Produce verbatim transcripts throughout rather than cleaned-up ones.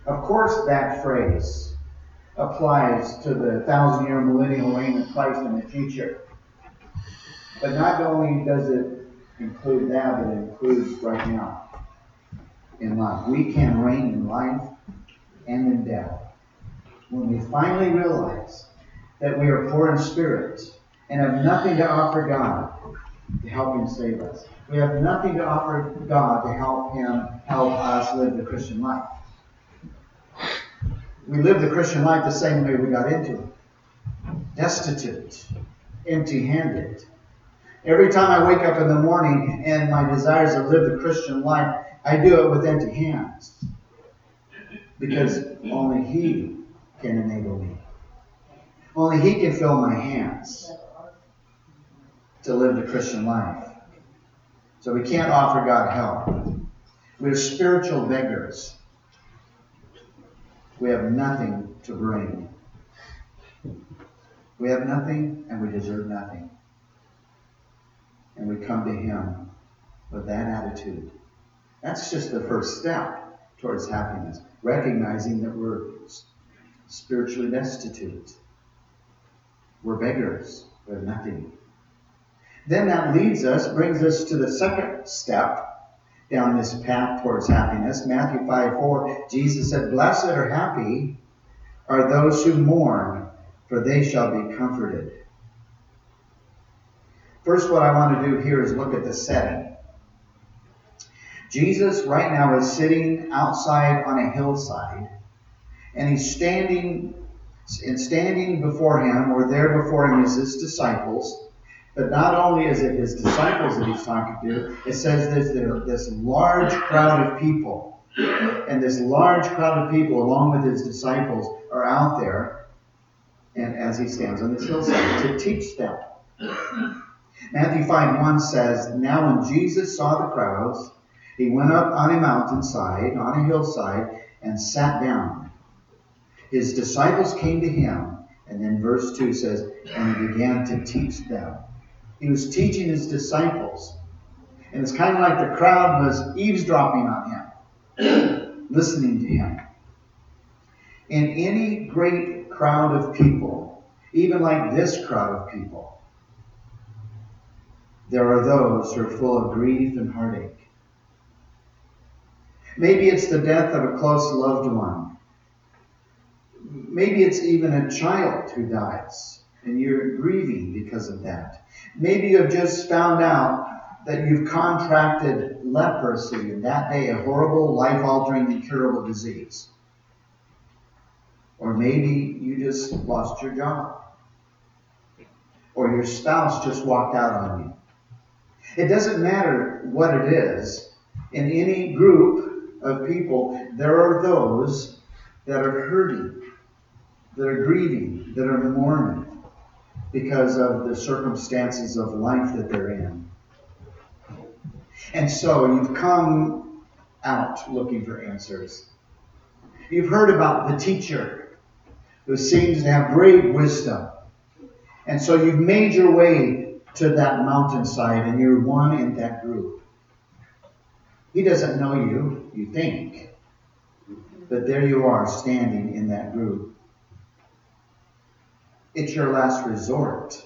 Of course, that phrase applies to the thousand-year millennial reign of Christ in the future. But not only does it include that, but it includes right now in life. We can reign in life and in death when we finally realize that we are poor in spirit and have nothing to offer God to help Him save us. We have nothing to offer God to help Him help us live the Christian life. We live the Christian life the same way we got into it. Destitute, empty-handed. Every time I wake up in the morning and my desire is to live the Christian life, I do it with empty hands. Because only He can enable me. Only He can fill my hands to live the Christian life. So we can't offer God help. We're spiritual beggars. We have nothing to bring. We have nothing and we deserve nothing. And we come to Him with that attitude. That's just the first step towards happiness. Recognizing that we're spiritually destitute. We're beggars. We have nothing. Then that leads us, brings us to the second step down this path towards happiness. Matthew five four, Jesus said, "Blessed or happy are those who mourn, for they shall be comforted." First, what I want to do here is look at the setting. Jesus right now is sitting outside on a hillside, and he's standing, and standing before him, or there before him, is his disciples. But not only is it his disciples that he's talking to, it says there's this large crowd of people. And this large crowd of people, along with his disciples, are out there, and as he stands on this hillside, to teach them. Matthew five one says, "Now when Jesus saw the crowds, he went up on a mountainside, on a hillside, and sat down. His disciples came to him," and then verse two says, "and he began to teach them." He was teaching his disciples. And it's kind of like the crowd was eavesdropping on him, listening to him. In any great crowd of people, even like this crowd of people, there are those who are full of grief and heartache. Maybe it's the death of a close loved one. Maybe it's even a child who dies, and you're grieving because of that. Maybe you have just found out that you've contracted leprosy, and that day a horrible, life-altering, incurable disease. Or maybe you just lost your job. Or your spouse just walked out on you. It doesn't matter what it is. In any group of people, there are those that are hurting, that are grieving, that are mourning because of the circumstances of life that they're in. And so you've come out looking for answers. You've heard about the teacher who seems to have great wisdom. And so you've made your way to that mountainside, and you're one in that group. He doesn't know you, you think. But there you are, standing in that group. It's your last resort.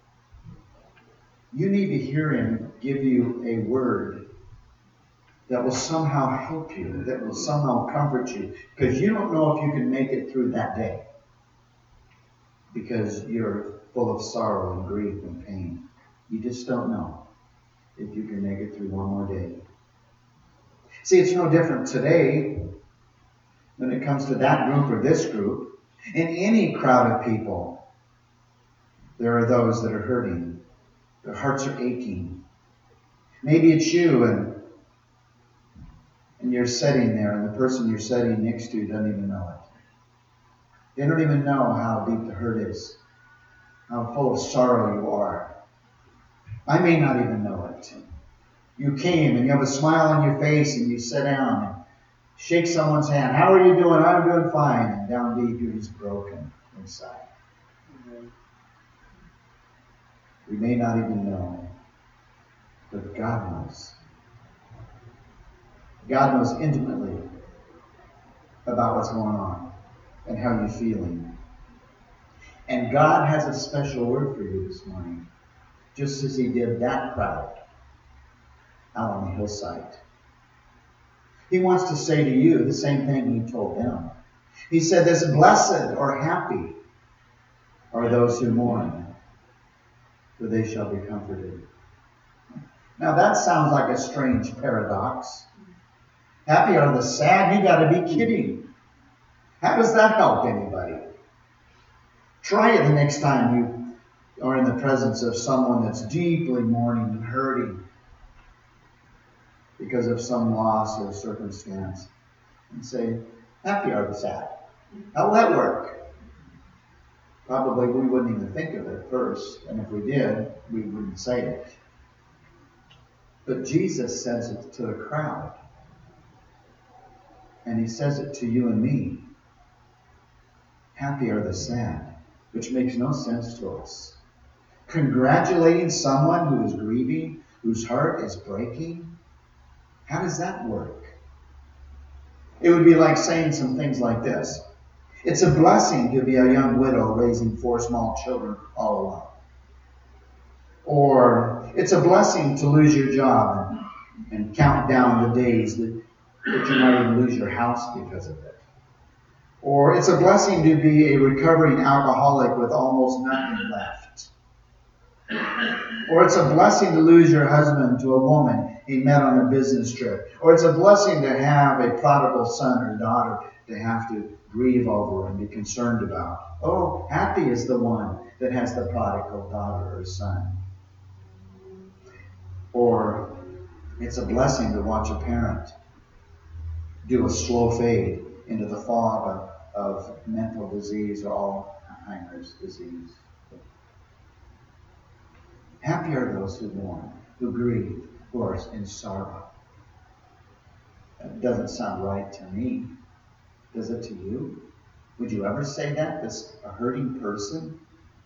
You need to hear him give you a word that will somehow help you, that will somehow comfort you, because you don't know if you can make it through that day, because you're full of sorrow and grief and pain. You just don't know if you can make it through one more day. See, it's no different today when it comes to that group or this group. In any crowd of people, there are those that are hurting. Their hearts are aching. Maybe it's you, and, and you're sitting there, and the person you're sitting next to doesn't even know it. They don't even know how deep the hurt is, how full of sorrow you are. I may not even know it. You came, and you have a smile on your face, and you sit down and shake someone's hand. "How are you doing?" "I'm doing fine." And down deep, you're just broken inside. We may not even know, but God knows. God knows intimately about what's going on and how you're feeling. And God has a special word for you this morning, just as he did that crowd out on the hillside. He wants to say to you the same thing he told them. He said this, blessed or happy are those who mourn, for they shall be comforted. Now that sounds like a strange paradox. Happy are the sad? You got to be kidding. How does that help anybody? Try it the next time you are in the presence of someone that's deeply mourning and hurting because of some loss or circumstance. And say, happy are the sad. How will that work? Probably we wouldn't even think of it first. And if we did, we wouldn't say it. But Jesus says it to the crowd. And he says it to you and me. Happy are the sad, which makes no sense to us. Congratulating someone who is grieving, whose heart is breaking, how does that work? It would be like saying some things like this. It's a blessing to be a young widow raising four small children all alone. Or it's a blessing to lose your job and, and count down the days that, that you might even lose your house because of it. Or it's a blessing to be a recovering alcoholic with almost nothing left. Or it's a blessing to lose your husband to a woman he met on a business trip. Or it's a blessing to have a prodigal son or daughter to have to grieve over and be concerned about. Oh, happy is the one that has the prodigal daughter or son. Or it's a blessing to watch a parent do a slow fade into the fog of, of mental disease or Alzheimer's disease. Happy are those who mourn, who grieve, who are in sorrow. That doesn't sound right to me. Does it to you? Would you ever say that as a hurting person?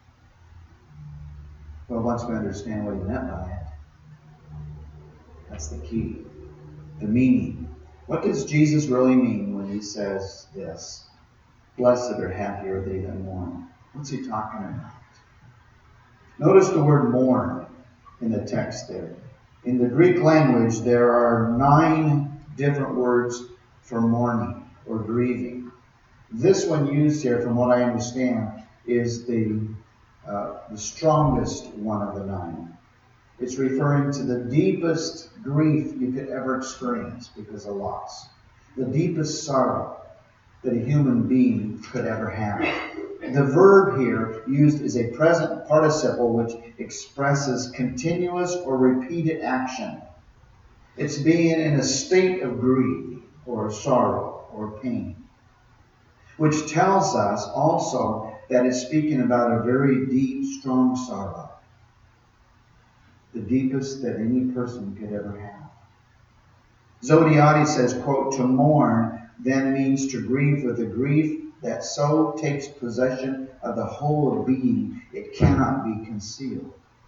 Well, once we understand what he meant by it, that's the key. The meaning. What does Jesus really mean when he says this? Blessed or happy are they that mourn. What's he talking about? Notice the word mourn in the text there. In the Greek language, there are nine different words for mourning or grieving. This one used here, from what I understand, is the, uh, the strongest one of the nine. It's referring to the deepest grief you could ever experience because of loss. The deepest sorrow that a human being could ever have. The verb here used is a present participle which expresses continuous or repeated action. It's being in a state of grief or sorrow or pain, which tells us also that it's speaking about a very deep, strong sorrow. The deepest that any person could ever have. Zodhiates says, quote, to mourn then means to grieve with a grief that so takes possession of the whole of being it cannot be concealed.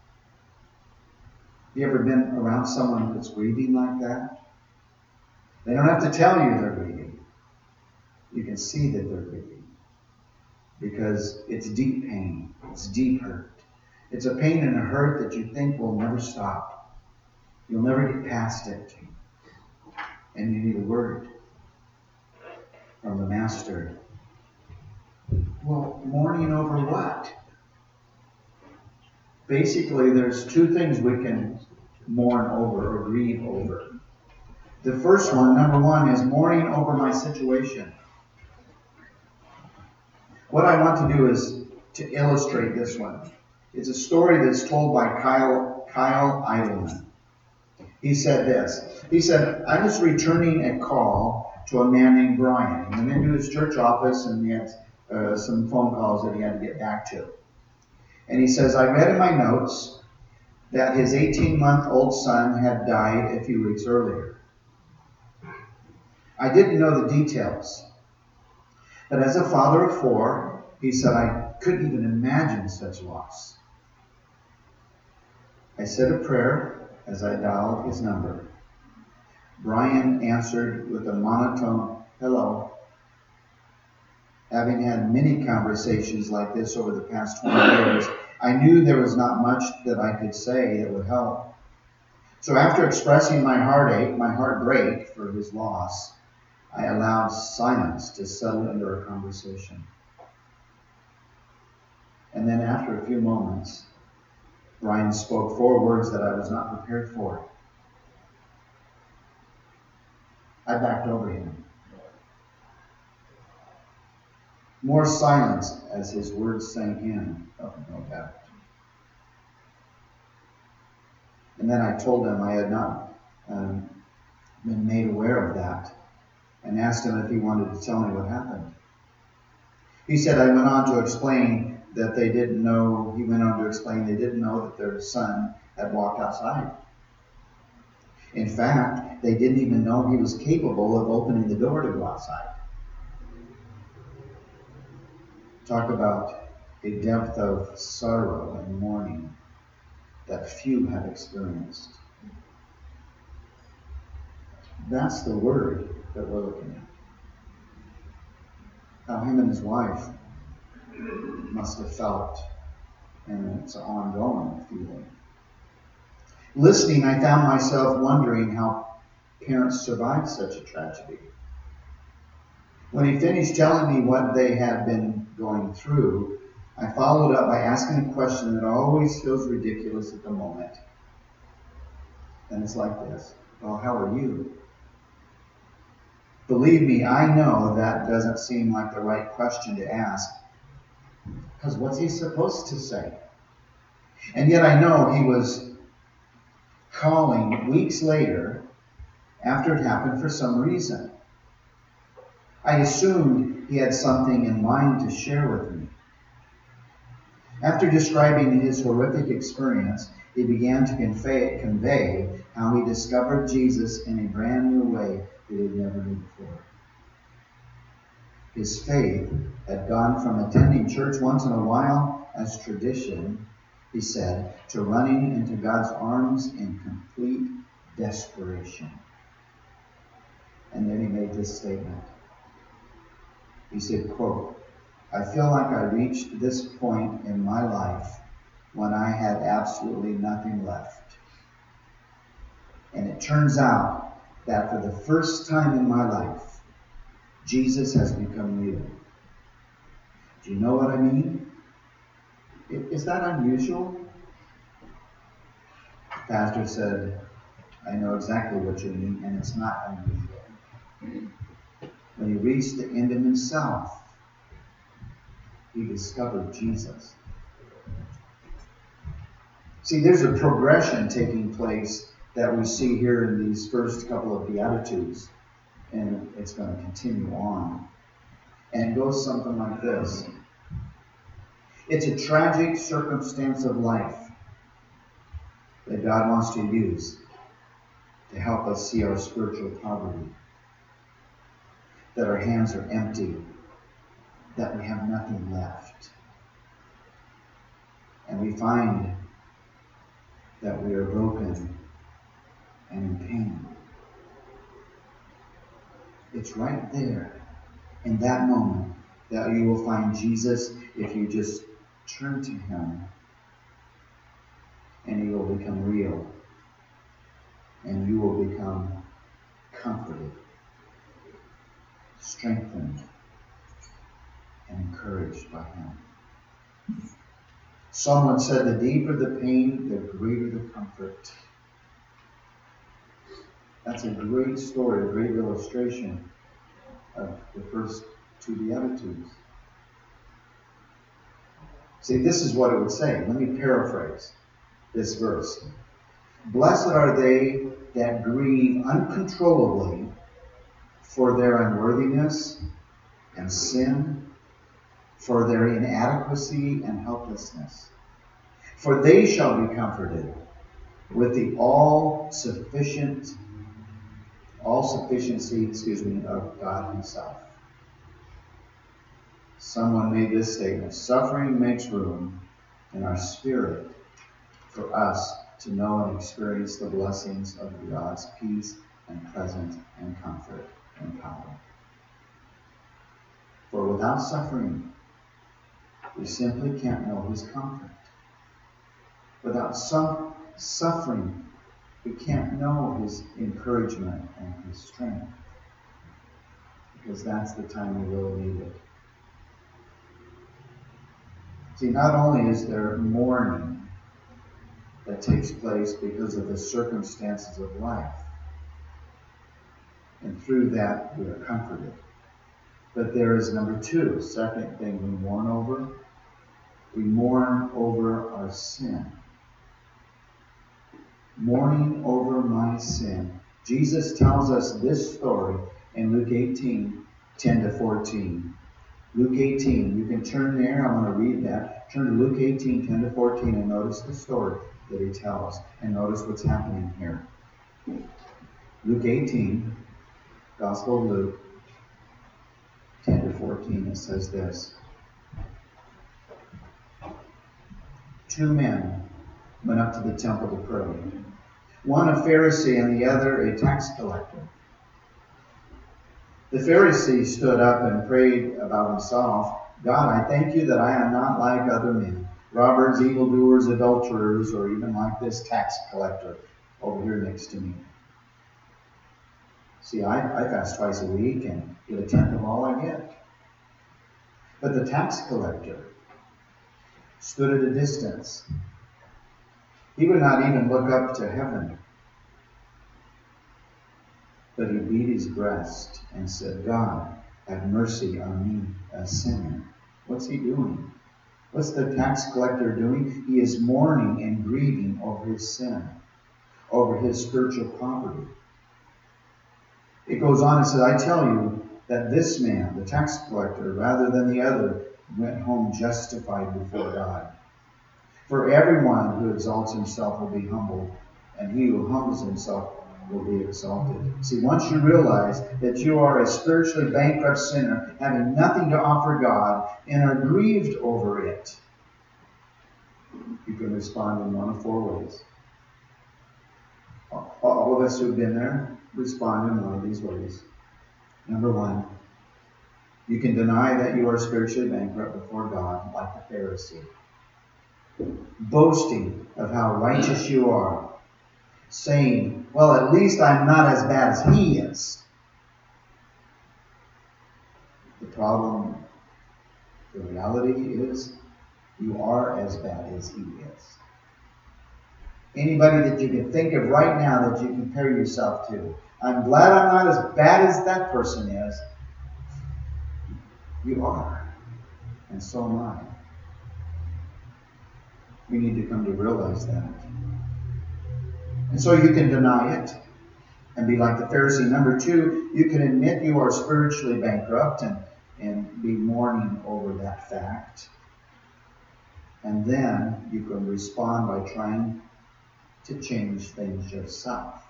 Have you ever been around someone that's grieving like that? They don't have to tell you they're grieving. You can see that they're grieving. Because it's deep pain. It's deep hurt. It's a pain and a hurt that you think will never stop. You'll never get past it. And you need a word from the Master. Well, mourning over what? Basically, there's two things we can mourn over or grieve over. The first one, number one, is mourning over my situation. What I want to do is to illustrate this one. It's a story that's told by Kyle, Kyle Idleman. He said this. He said, I was returning a call to a man named Brian. He went into his church office and he had uh, some phone calls that he had to get back to. And he says, I read in my notes that his eighteen-month-old son had died a few weeks earlier. I didn't know the details. But as a father of four, he said, I couldn't even imagine such loss. I said a prayer as I dialed his number. Brian answered with a monotone hello Having had many conversations like this over the past twenty years, I knew there was not much that I could say that would help. So after expressing my heartache, my heartbreak for his loss, I allowed silence to settle into our conversation. And then after a few moments, Brian spoke four words that I was not prepared for. I backed over him. More silence as his words sank in. Oh, no doubt. And then I told him I had not um, been made aware of that, and asked him if he wanted to tell me what happened. He said I went on to explain that they didn't know, he went on to explain they didn't know that their son had walked outside. In fact, they didn't even know he was capable of opening the door to go outside. Talk about a depth of sorrow and mourning that few have experienced. That's the word that we're looking at. How him and his wife must have felt, and it's an ongoing feeling. Listening, I found myself wondering how parents survived such a tragedy. When he finished telling me what they had been going through, I followed up by asking a question that always feels ridiculous at the moment. And it's like this: well, how are you? Believe me, I know that doesn't seem like the right question to ask. Because what's he supposed to say? And yet I know he was calling weeks later after it happened for some reason. I assumed he had something in mind to share with me. After describing his horrific experience, he began to convey, convey how he discovered Jesus in a brand new way that he had never knew before. His faith had gone from attending church once in a while as tradition, he said, to running into God's arms in complete desperation. And then he made this statement. He said, quote, I feel like I reached this point in my life when I had absolutely nothing left. And it turns out that for the first time in my life, Jesus has become real. Do you know what I mean? Is that unusual? The pastor said, I know exactly what you mean, and it's not unusual. When he reached the end of himself, he discovered Jesus. See, there's a progression taking place that we see here in these first couple of Beatitudes, and it's going to continue on. And it goes something like this. It's a tragic circumstance of life that God wants to use to help us see our spiritual poverty, that our hands are empty, that we have nothing left. And we find that we are broken and in pain. It's right there in that moment that you will find Jesus if you just turn to him, and he will become real, and you will become comforted, strengthened, and encouraged by him. Someone said the deeper the pain, the greater the comfort. That's a great story, a great illustration of the first two Beatitudes. See, this is what it would say. Let me paraphrase this verse. Blessed are they that grieve uncontrollably for their unworthiness and sin, for their inadequacy and helplessness. For they shall be comforted with the all-sufficient, all-sufficiency, excuse me, of God himself. Someone made this statement: suffering makes room in our spirit for us to know and experience the blessings of God's peace and presence and comfort and power. For without suffering, we simply can't know his comfort. Without some suffering, we can't know his encouragement and his strength. Because that's the time we really need it. See, not only is there mourning that takes place because of the circumstances of life, and through that we are comforted. But there is number two, second thing we mourn over. We mourn over our sin. Mourning over my sin. Jesus tells us this story in Luke eighteen, ten to fourteen. Luke eighteen, you can turn there, I'm going to read that. Turn to Luke eighteen, ten to fourteen, and notice the story that he tells. And notice what's happening here. Luke eighteen, Gospel of Luke, ten to fourteen, it says this. Two men went up to the temple to pray. One a Pharisee and the other a tax collector. The Pharisee stood up and prayed about himself, God, I thank you that I am not like other men, robbers, evildoers, adulterers, or even like this tax collector over here next to me. See, I, I fast twice a week and give a tenth of all I get. But the tax collector stood at a distance. He would not even look up to heaven. But he beat his breast and said, God, have mercy on me, a sinner. What's he doing? What's the tax collector doing? He is mourning and grieving over his sin, over his spiritual poverty. It goes on and says, I tell you that this man, the tax collector, rather than the other, went home justified before God. For everyone who exalts himself will be humbled, and he who humbles himself will be exalted. See, once you realize that you are a spiritually bankrupt sinner, having nothing to offer God, and are grieved over it, you can respond in one of four ways. All of us who have been there respond in one of these ways. Number one, you can deny that you are spiritually bankrupt before God, like the Pharisee, boasting of how righteous you are, saying, well, at least I'm not as bad as he is. The problem, the reality is, you are as bad as he is. Anybody that you can think of right now that you compare yourself to, I'm glad I'm not as bad as that person is. You are. And so am I. We need to come to realize that. And so you can deny it and be like the Pharisee. Number two, you can admit you are spiritually bankrupt and, and be mourning over that fact. And then you can respond by trying to change things yourself.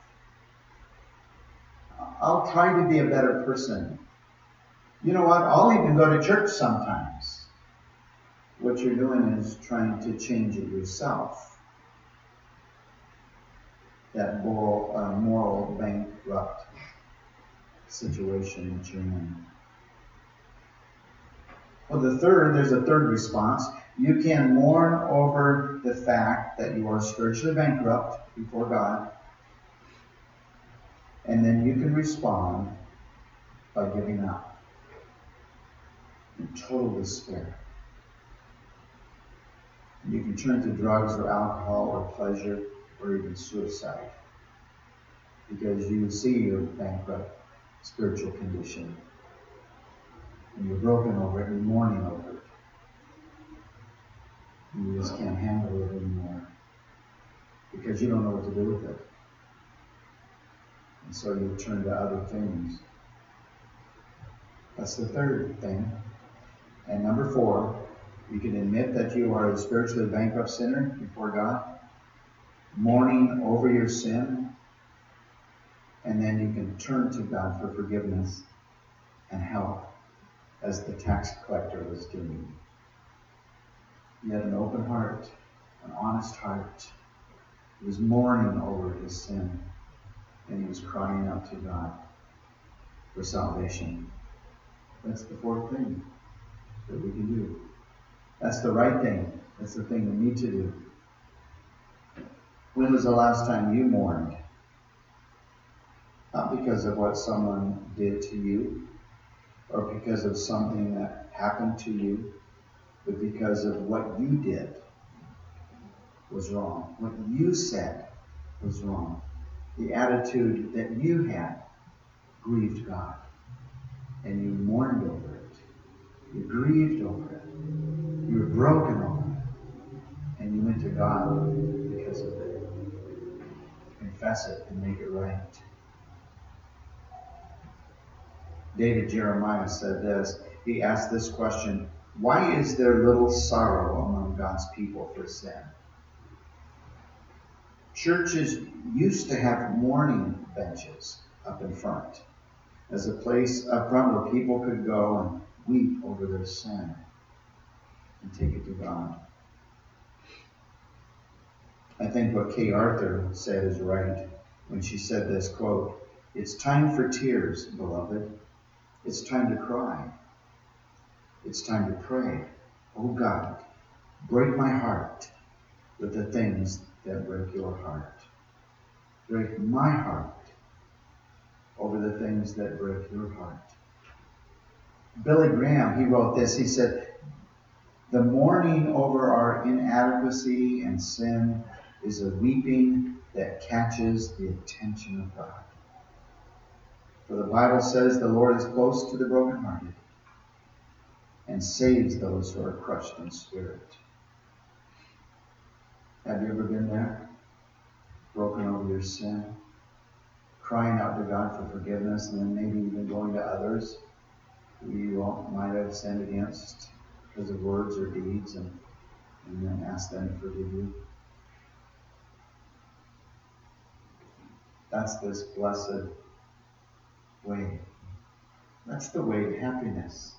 I'll try to be a better person. You know what? I'll even go to church sometimes. What you're doing is trying to change it yourself. That moral, uh, moral bankrupt situation that you're in. Well, the third, there's a third response. You can mourn over the fact that you are spiritually bankrupt before God. And then you can respond by giving up in total despair. You can turn to drugs or alcohol or pleasure or even suicide because you see your bankrupt spiritual condition and you're broken over it and you're mourning over it. And you just can't handle it anymore because you don't know what to do with it. And so you turn to other things. That's the third thing. And number four, you can admit that you are a spiritually bankrupt sinner before God, mourning over your sin, and then you can turn to God for forgiveness and help as the tax collector was doing. He had an open heart, an honest heart. He was mourning over his sin, and he was crying out to God for salvation. That's the fourth thing that we can do. That's the right thing. That's the thing we need to do. When was the last time you mourned? Not because of what someone did to you or because of something that happened to you, but because of what you did was wrong. What you said was wrong. The attitude that you had grieved God. And you mourned over it. You grieved over it. You were broken over it. And you went to God because of it. Confess it and make it right. David Jeremiah said this. He asked this question, why is there little sorrow among God's people for sin? Churches used to have mourning benches up in front as a place up front where people could go and weep over their sin and take it to God. I think what Kay Arthur said is right when she said this, quote, it's time for tears, beloved. It's time to cry. It's time to pray. Oh God, break my heart with the things that break your heart. Break my heart over the things that break your heart. Billy Graham, he wrote this. He said, the mourning over our inadequacy and sin is a weeping that catches the attention of God. For the Bible says the Lord is close to the brokenhearted and saves those who are crushed in spirit. Have you ever been there? Broken over your sin? Crying out to God for forgiveness, and then maybe even going to others who you might have sinned against because of words or deeds, and, and then ask them to forgive you? That's this blessed way. That's the way to happiness.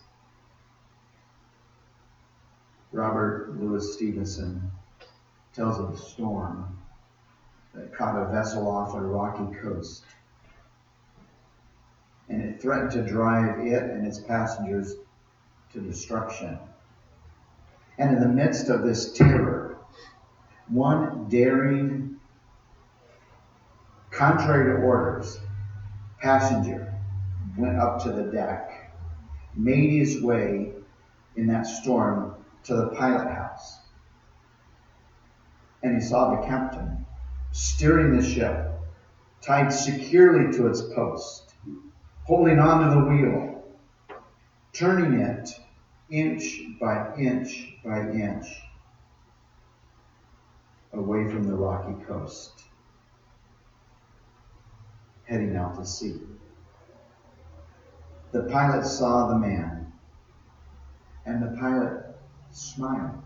Robert Louis Stevenson tells of a storm that caught a vessel off a rocky coast. And it threatened to drive it and its passengers to destruction. And in the midst of this terror, one daring, contrary to orders, passenger went up to the deck, made his way in that storm to the pilot house. And he saw the captain steering the ship, tied securely to its post, holding on to the wheel, turning it inch by inch by inch away from the rocky coast, heading out to sea. The pilot saw the man, and the pilot smiled.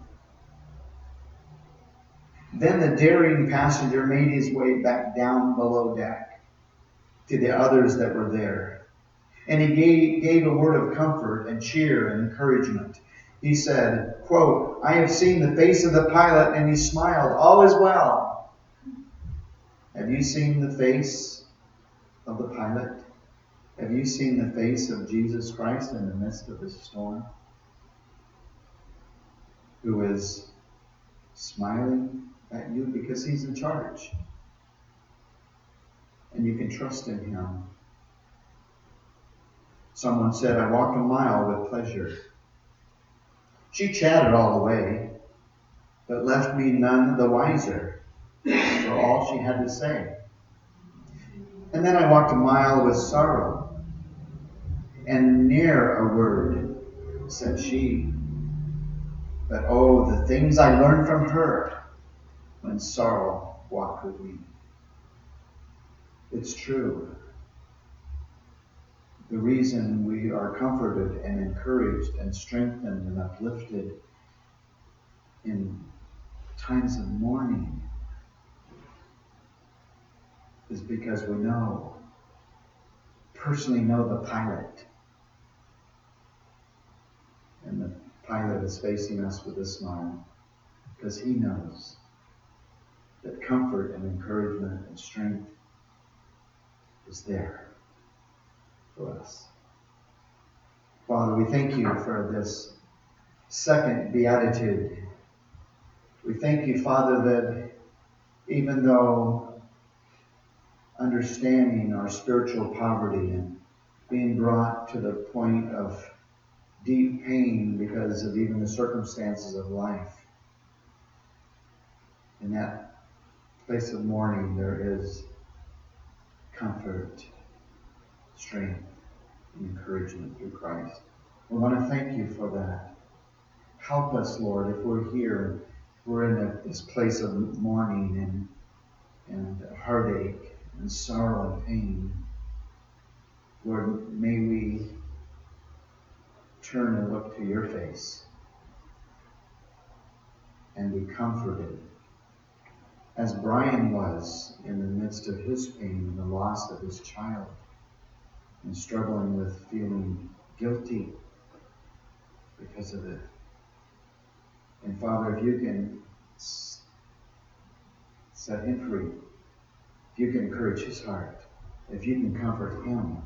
Then the daring passenger made his way back down below deck to the others that were there. And he gave, gave a word of comfort and cheer and encouragement. He said, quote, I have seen the face of the pilot, and he smiled. All is well. Have you seen the face of the pilot? Have you seen the face of Jesus Christ in the midst of the storm? Who is smiling at you because he's in charge. And you can trust in him. Someone said, I walked a mile with pleasure. She chatted all the way, but left me none the wiser for all she had to say. And then I walked a mile with sorrow, and ne'er a word said she. But oh, the things I learned from her when sorrow walked with me. It's true. The reason we are comforted and encouraged and strengthened and uplifted in times of mourning is because we know, personally know the pilot. And the pilot is facing us with a smile because he knows that comfort and encouragement and strength is there for us. Father, we thank you for this second beatitude. We thank you, Father, that even though understanding our spiritual poverty and being brought to the point of deep pain because of even the circumstances of life, in that place of mourning there is comfort, strength, and encouragement through Christ. We want to thank you for that. Help us, Lord, if we're here, we're in a, this place of mourning and, and heartache and sorrow and pain. Lord, may we turn and look to your face and be comforted, as Brian was in the midst of his pain and the loss of his child, and struggling with feeling guilty because of it. And Father, if you can set him free, if you can encourage his heart, if you can comfort him,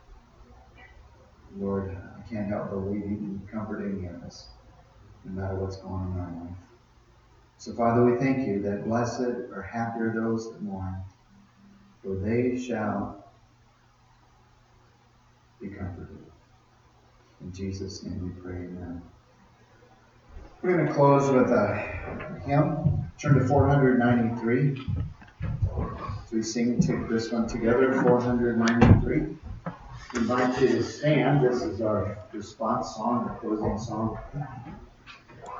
Lord, I can't help but believe you can comfort any of us, no matter what's going on in our life. So Father, we thank you that blessed or happy are those that mourn, for they shall be comforted. In Jesus' name we pray, amen. We're going to close with a hymn. Turn to four ninety-three. As we sing to this one together, four ninety-three. We invite you to stand. This is our response song, our closing song.